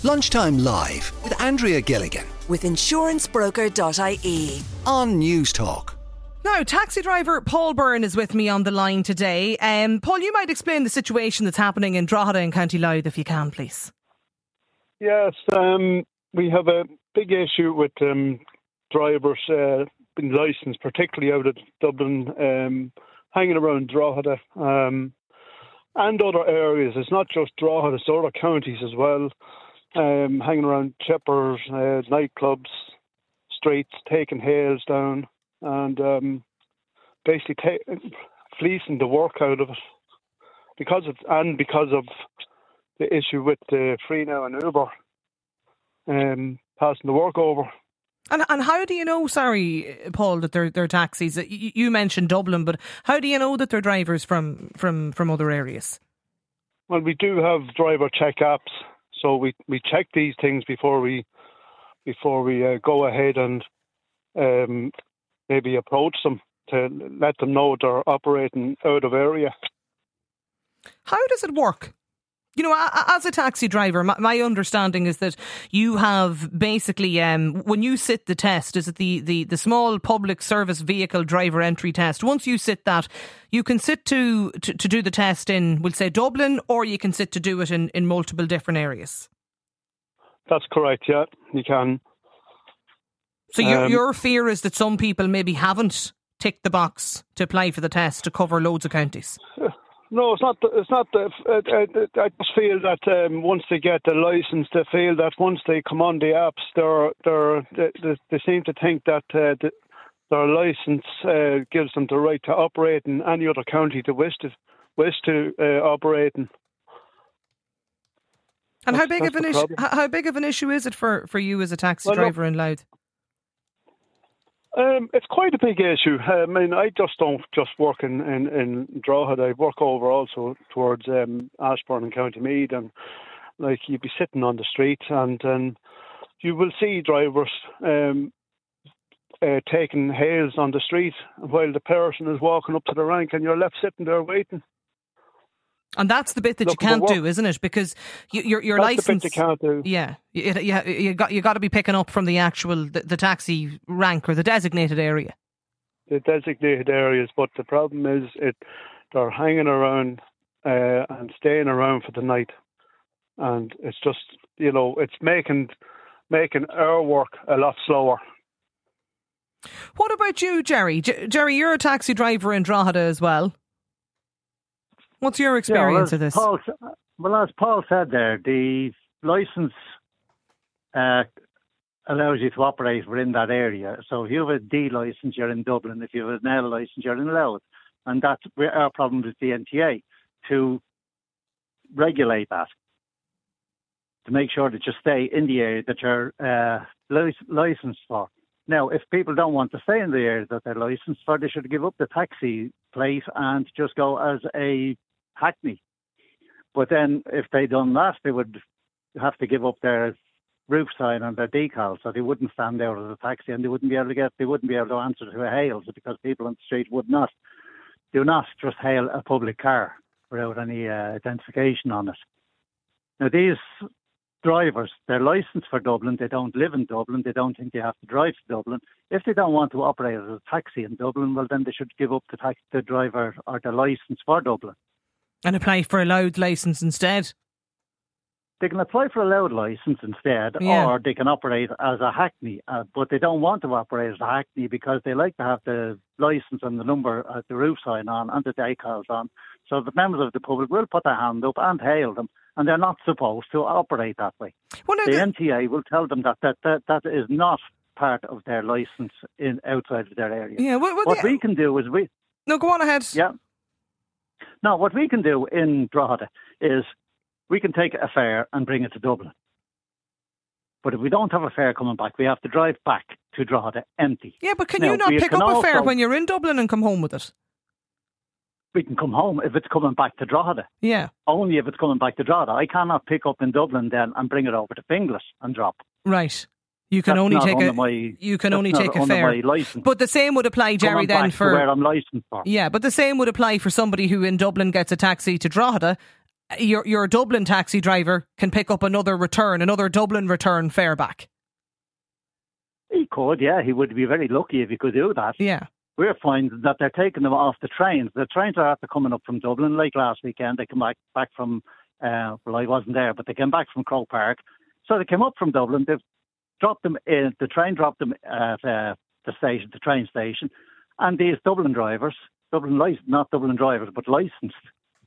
Lunchtime Live with Andrea Gilligan with insurancebroker.ie on News Talk. Now, taxi driver Paul Byrne is with me on the line today. Paul, you might explain the situation that's happening in Drogheda in County Louth if you can, please. Yes, we have a big issue with drivers being licensed, particularly out of Dublin, hanging around Drogheda and other areas. It's not just Drogheda, it's other counties as well, hanging around chippers, nightclubs, streets, taking hails down and basically fleecing the work out of it because of the issue with Free Now and Uber passing the work over. And how do you know, sorry, Paul, that they're taxis? You mentioned Dublin, but how do you know that they're drivers from other areas? Well, we do have driver check apps, so we check these things before we go ahead and maybe approach them to let them know they're operating out of area. How does it work? You know, as a taxi driver, my understanding is that you have basically, when you sit the test, is it the small public service vehicle driver entry test? Once you sit that, you can sit to do the test in, we'll say, Dublin, or you can sit to do it in multiple different areas. That's correct, yeah, you can. So your fear is that some people maybe haven't ticked the box to apply for the test to cover loads of counties? No, it's not. I just feel that once they get the license, they feel that once they come on the apps, they seem to think that their license gives them the right to operate in any other county they wish to operate in. And how big of an issue is it for you as a taxi driver in Louth? It's quite a big issue. I mean, I just don't just work in Drogheda. I work over also towards Ashbourne and County Meath, and like you'd be sitting on the street and you will see drivers taking hails on the street while the person is walking up to the rank, and you're left sitting there waiting. And that's the bit that you can't do, isn't it? Because your license. That's the bit you can't do. Yeah, you got to be picking up from the actual the taxi rank or the designated area. The designated areas, but the problem is they're hanging around and staying around for the night, and it's just it's making our work a lot slower. What about you, Jerry? Jerry, you're a taxi driver in Drogheda as well. What's your experience of this? As Paul said there, the licence allows you to operate within that area. So if you have a D licence, you're in Dublin. If you have an L licence, you're in Louth. And that's our problem with the NTA, to regulate that, to make sure that you stay in the area that you're licensed for. Now, if people don't want to stay in the area that they're licensed for, they should give up the taxi plate and just go as a hackney. But then if they done that, they would have to give up their roof sign and their decals, so they wouldn't stand out as a taxi, and they wouldn't be able to answer to a hail, because people on the street do not just hail a public car without any identification on it. Now, these drivers, they're licensed for Dublin, they don't live in Dublin, they don't think they have to drive to Dublin. If they don't want to operate as a taxi in Dublin, well, then they should give up the driver or the licence for Dublin. And apply for a Louth licence instead? They can apply for a Louth licence instead, or they can operate as a hackney, but they don't want to operate as a hackney because they like to have the licence and the number, the roof sign on and the decals on. So the members of the public will put their hand up and hail them, and they're not supposed to operate that way. Well, the NTA will tell them that is not part of their licence outside of their area. Yeah, what we can do is No, go on ahead. Yeah. No, what we can do in Drogheda is we can take a fare and bring it to Dublin. But if we don't have a fare coming back, we have to drive back to Drogheda empty. Yeah, but can you not pick up a fare when you're in Dublin and come home with it? We can come home if it's coming back to Drogheda. Yeah. Only if it's coming back to Drogheda. I cannot pick up in Dublin then and bring it over to Finglas and drop. Right. You can only take a fare. But the same would apply, Jerry, then for where I'm licensed for. Yeah, but the same would apply for somebody who in Dublin gets a taxi to Drogheda your Dublin taxi driver can pick up another Dublin return fare back. He could, yeah. He would be very lucky if he could do that. Yeah. We're finding that they're taking them off the trains. The trains are after coming up from Dublin. Like last weekend, they come back from, well, I wasn't there, but they came back from Croke Park. So they came up from Dublin. They've dropped them in, the train dropped them at the train station. And these Dublin drivers, not Dublin drivers, but licensed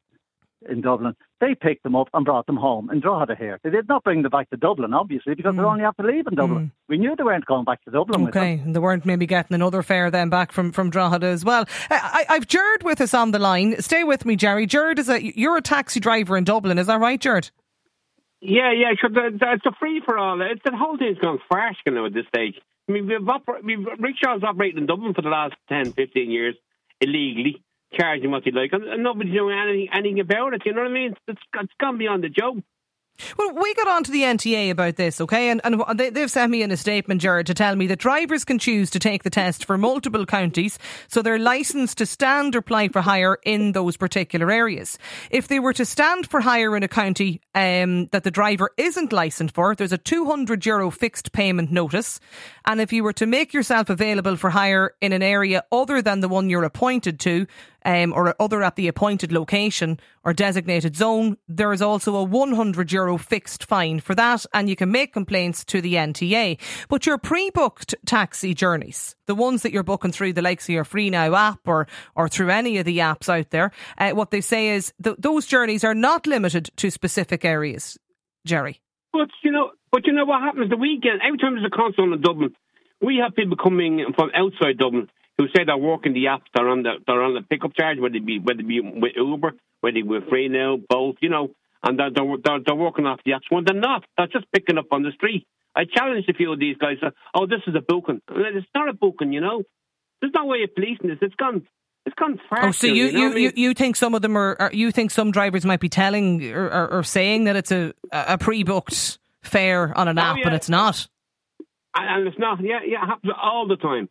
in Dublin, they picked them up and brought them home in Drogheda here. They did not bring them back to Dublin, obviously, because they only have to leave in Dublin. We knew they weren't going back to Dublin with them. Okay, and they weren't maybe getting another fare then back from Drogheda as well. I've Gerd with us on the line. Stay with me, Jerry. Gerd, you're a taxi driver in Dublin, is that right, Gerd? Yeah, sure. It's a free-for-all. The whole thing's gone farcical now at this stage. I mean, rickshaws operating in Dublin for the last 10, 15 years illegally, charging what they like, and nobody's doing anything about it. You know what I mean? It's gone beyond the joke. Well, we got on to the NTA about this, okay? And they've sent me in a statement, Jared, to tell me that drivers can choose to take the test for multiple counties, so they're licensed to stand or apply for hire in those particular areas. If they were to stand for hire in a county that the driver isn't licensed for, there's a €200 fixed payment notice. And if you were to make yourself available for hire in an area other than the one you're appointed to, or other at the appointed location or designated zone, there is also a €100 fixed fine for that, and you can make complaints to the NTA. But your pre-booked taxi journeys, the ones that you're booking through the likes of your Free Now app or through any of the apps out there, what they say is those journeys are not limited to specific areas, Jerry. But you know what happens the weekend? Every time there's a concert in Dublin, we have people coming from outside Dublin who say they're working the apps, they're on the pickup charge, whether it be with Uber, whether it be with Free Now, both, and they're working off the apps. Well, they're not. They're just picking up on the street. I challenged a few of these guys. This is a booking. It's not a booking, There's no way of policing this. It's gone far. Oh, so you think some of them you think some drivers might be telling or saying that it's a pre-booked fare on an app, but it's not. And it's not, it happens all the time,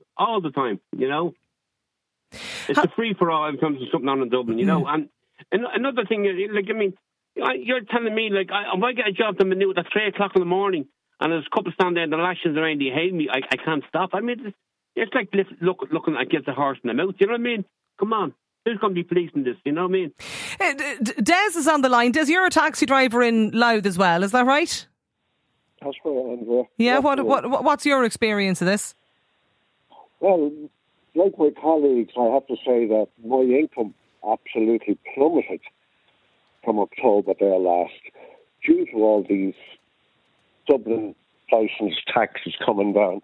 It's a free-for-all in terms of something on in Dublin, And another thing, you're telling me, if I get a job to Maynooth at 3 o'clock in the morning and there's a couple standing there and the lashes around, they hate me, I can't stop. I mean, it's like looking at get the horse in the mouth, you know what I mean? Come on. Who's going to be policing this, you know what I mean? Des is on the line. Des, you're a taxi driver in Louth as well, is that right? That's right, Andrea. Yeah, what's your experience of this? Well, like my colleagues, I have to say that my income absolutely plummeted from October there last, due to all these Dublin licensed taxis coming down.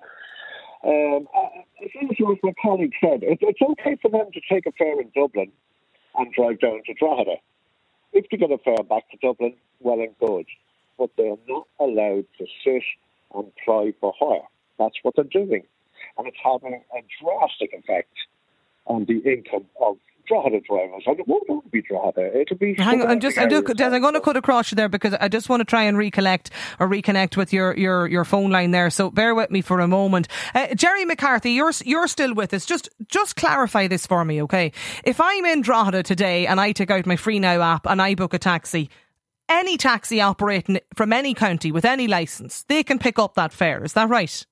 As my colleague said, it's okay for them to take a fare in Dublin and drive down to Drogheda. If they get a fare back to Dublin, well and good. But they're not allowed to sit and apply for hire. That's what they're doing. And it's having a drastic effect on the income of Drogheda drivers. And it won't only be Drogheda, it'll be... Hang on, I'm going to cut across you there because I just want to try and reconnect with your phone line there. So bear with me for a moment. Jerry McCarthy, you're still with us. Just clarify this for me, okay? If I'm in Drogheda today and I take out my Free Now app and I book a taxi, any taxi operating from any county with any licence, they can pick up that fare. Is that right?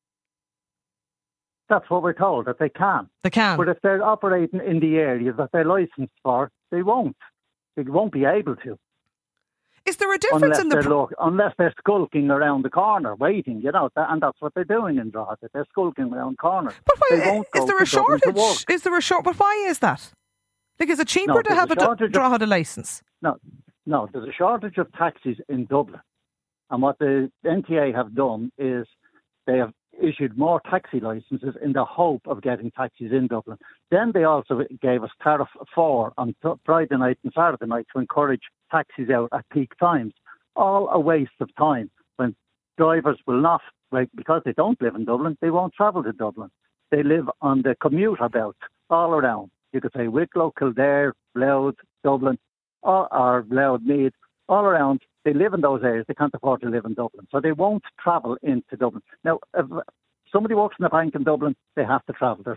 That's what we're told, that they can. They can. But if they're operating in the area that they're licensed for, they won't. They won't be able to. Is there a difference unless they're skulking around the corner, waiting, and that's what they're doing in Drogheda. They're skulking around corners. But why, is there a shortage? But why is that? Like, is it cheaper to have a Drogheda licence? No, there's a shortage of taxis in Dublin. And what the NTA have done is they have issued more taxi licences in the hope of getting taxis in Dublin. Then they also gave us Tariff 4 on Friday night and Saturday night to encourage taxis out at peak times. All a waste of time when drivers will not, because they don't live in Dublin, they won't travel to Dublin. They live on the commuter belt all around. You could say Wicklow, Kildare, Louth, Dublin, or Louth, Meath, all around. They live in those areas. They can't afford to live in Dublin. So they won't travel into Dublin. Now, if somebody works in a bank in Dublin, they have to travel.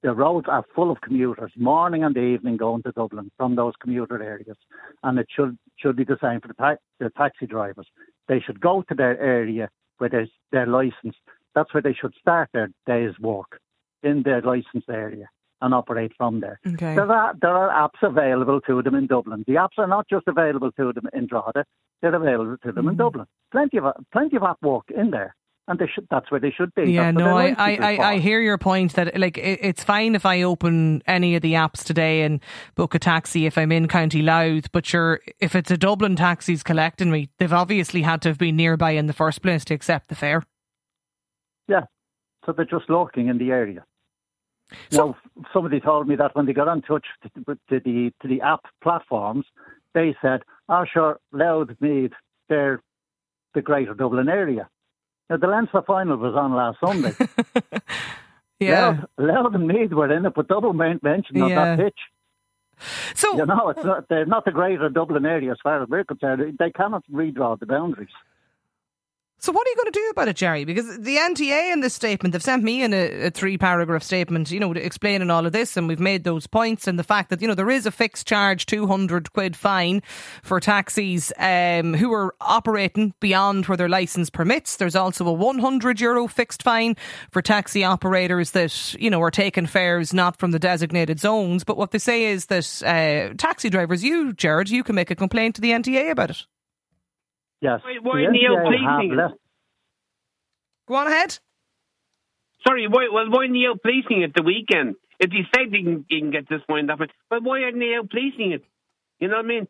the roads are full of commuters, morning and evening, going to Dublin from those commuter areas. And it should be the same for the taxi drivers. They should go to their area where they're licensed. That's where they should start their day's work, in their licensed area, and operate from there. Okay. There are apps available to them in Dublin. The apps are not just available to them in Drogheda, they're available to them in Dublin. Plenty of app work in there. And that's where they should be. Yeah, no, I hear your point that like it's fine if I open any of the apps today and book a taxi if I'm in County Louth, but sure, if it's a Dublin taxi's collecting me, they've obviously had to have been nearby in the first place to accept the fare. Yeah, so they're just lurking in the area. So somebody told me that when they got in touch to the app platforms, they said, "Oh, sure, Louth, Meath, they're the Greater Dublin area." Now, the Leinster final was on last Sunday. Yeah. Louth and Meath were in it, but Dublin weren't mentioned on that pitch. So, they're not the Greater Dublin area as far as we're concerned. They cannot redraw the boundaries. So what are you going to do about it, Jerry? Because the NTA in this statement, they've sent me in a 3-paragraph statement, explaining all of this, and we've made those points, and the fact that, there is a fixed charge, £200 fine for taxis who are operating beyond where their licence permits. There's also a €100 fixed fine for taxi operators that, are taking fares not from the designated zones. But what they say is that taxi drivers, Gerard, you can make a complaint to the NTA about it. Yes. Why Neil policing it? Go on ahead. Sorry, why Neil policing it the weekend? If you say they can get this wind up, but why are Neil policing it? You know what I mean?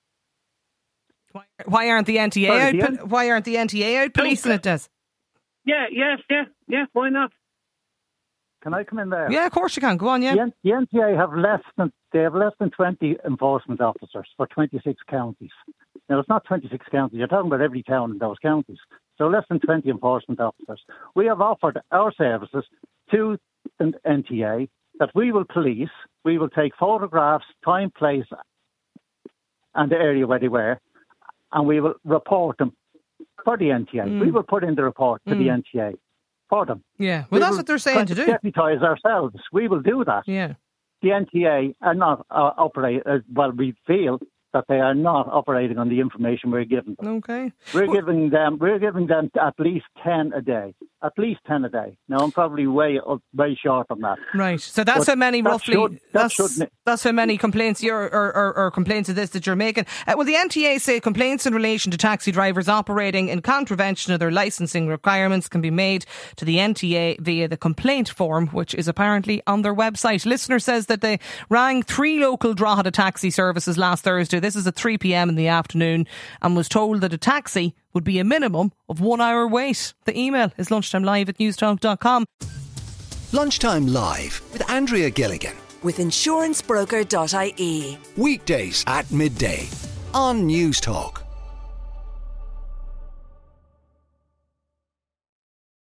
Why aren't the NTA out? Why aren't the NTA out policing it, Des? Yeah. Why not? Can I come in there? Yeah, of course you can. Go on. Yeah. The NTA have less than 20 enforcement officers for 26 counties. Now, it's not 26 counties. You're talking about every town in those counties. So less than 20 enforcement officers. We have offered our services to the NTA that we will police. We will take photographs, time, place, and the area where they were, and we will report them for the NTA. We will put in the report to the NTA for them. Yeah, well, that's what they're saying to do. Deputise ourselves. We will do that. Yeah. The NTA are not we feel that they are not operating on the information we're giving them. Okay. We're giving them at least 10 a day. At least 10 a day. Now, I'm probably way short on that. Right. So that's how many roughly. That's how many complaints or complaints of this that you're making. Well, the NTA say complaints in relation to taxi drivers operating in contravention of their licensing requirements can be made to the NTA via the complaint form, which is apparently on their website. Listener says that they rang 3 local Drogheda taxi services last Thursday. This is at 3 p.m. in the afternoon, and was told that a taxi would be a minimum of 1 hour wait. The email is lunchtimelive@newstalk.com. Lunchtime Live with Andrea Gilligan. With insurancebroker.ie. Weekdays at midday on Newstalk.